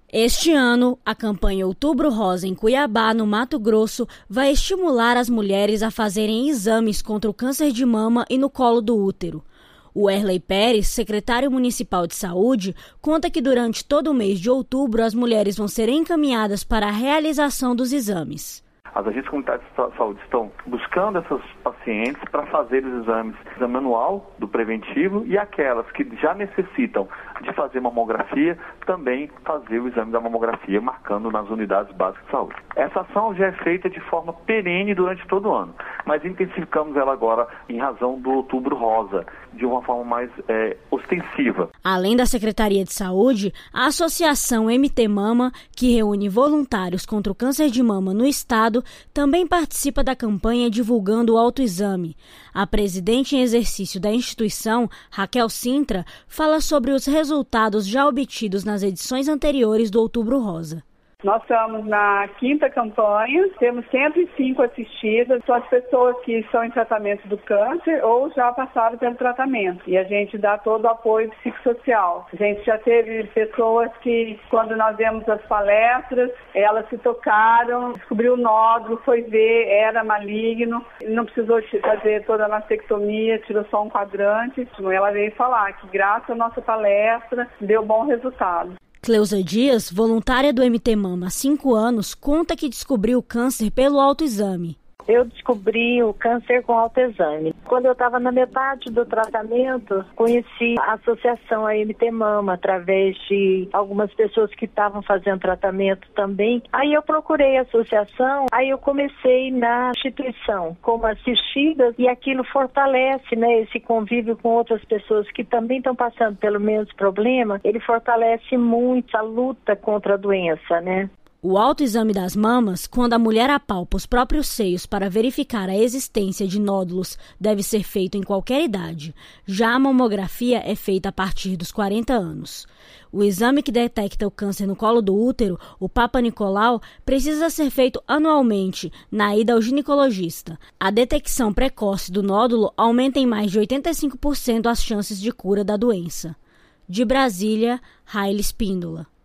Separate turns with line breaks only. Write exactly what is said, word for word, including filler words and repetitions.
Este ano, a campanha Outubro Rosa em Cuiabá, no Mato Grosso, vai estimular as mulheres a fazerem exames contra o câncer de mama e no colo do útero. O Erley Pérez, secretário municipal de saúde, conta que durante todo o mês de outubro as mulheres vão ser encaminhadas para a realização dos exames.
As agências comunitárias de saúde estão buscando essas pacientes para fazer os exames, exame anual do preventivo, e aquelas que já necessitam de fazer mamografia, também fazer o exame da mamografia, marcando nas unidades básicas de saúde. Essa ação já é feita de forma perene durante todo o ano, mas intensificamos ela agora em razão do Outubro Rosa, de uma forma mais é, ostensiva.
Além da Secretaria de Saúde, a Associação M T Mama, que reúne voluntários contra o câncer de mama no estado, também participa da campanha divulgando o autoexame. A presidente em exercício da instituição, Raquel Sintra, fala sobre os resultados já obtidos nas edições anteriores do Outubro Rosa.
Nós estamos na quinta campanha, temos cento e cinco assistidas, são as pessoas que estão em tratamento do câncer ou já passaram pelo tratamento. E a gente dá todo o apoio psicossocial. A gente já teve pessoas que, quando nós demos as palestras, elas se tocaram, descobriu o nódulo, foi ver, era maligno, não precisou fazer toda a mastectomia, tirou só um quadrante. Ela veio falar que, graças à nossa palestra, deu bom resultado.
Cleusa Dias, voluntária do M T Mama há cinco anos, conta que descobriu o câncer pelo autoexame.
Eu descobri o câncer com autoexame. Quando eu estava na metade do tratamento, conheci a associação a M T Mama, através de algumas pessoas que estavam fazendo tratamento também. Aí eu procurei a associação, aí eu comecei na instituição como assistida, e aquilo fortalece, né, esse convívio com outras pessoas que também estão passando pelo mesmo problema. Ele fortalece muito a luta contra a doença, né?
O autoexame das mamas, quando a mulher apalpa os próprios seios para verificar a existência de nódulos, deve ser feito em qualquer idade. Já a mamografia é feita a partir dos quarenta anos. O exame que detecta o câncer no colo do útero, o Papa Nicolau, precisa ser feito anualmente, na ida ao ginecologista. A detecção precoce do nódulo aumenta em mais de oitenta e cinco por cento as chances de cura da doença. De Brasília, Raíla Espíndola.